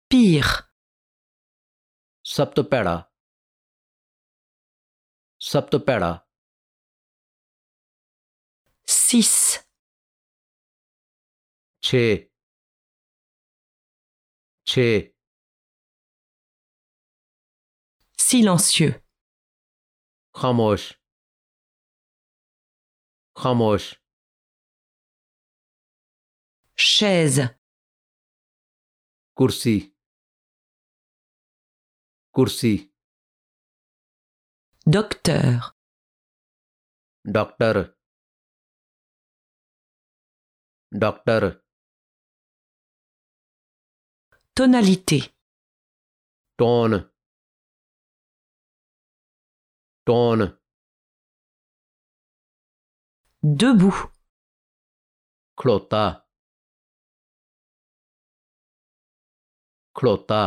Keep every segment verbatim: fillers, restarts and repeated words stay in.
pire, ਸਭ ਤੋਂ ਭੈੜਾ ਸਭ ਤੋਂ ਭੈੜਾ six, ਛੇ ਛੇ silencieux, ਖਾਮੋਸ਼ ਖਾਮੋਸ਼ chaise, ਕੁਰਸੀ ਕੁਰਸੀ docteur, doctor doctor tonalité, tone tone debout, ਖਲੋਤਾ ਖਲੋਤਾ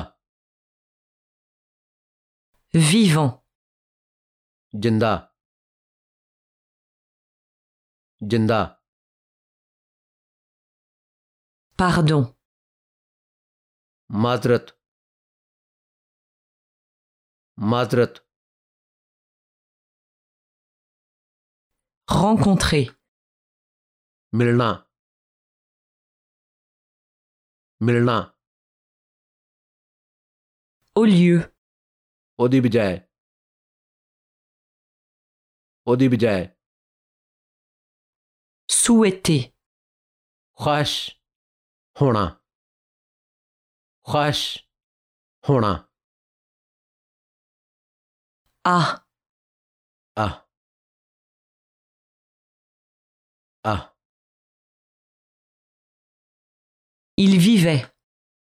vivant, ਜਿੰਦਾ ਜਿੰਦਾ pardon, ਮਾਜ਼ਰਤ ਮਾਜ਼ਰਤ rencontrer, ਮਿਲਣਾ ਮਿਲਣਾ au lieu, ਉਹਦੀ ਬਜਾਏ ਉਹਦੀ ਬਜਾਏ souhaiter, ਖੁਸ਼ ਹੋਣਾ ਖੁਸ਼ ਹੋਣਾ ah, ਆਹ ਆਹ il vivait,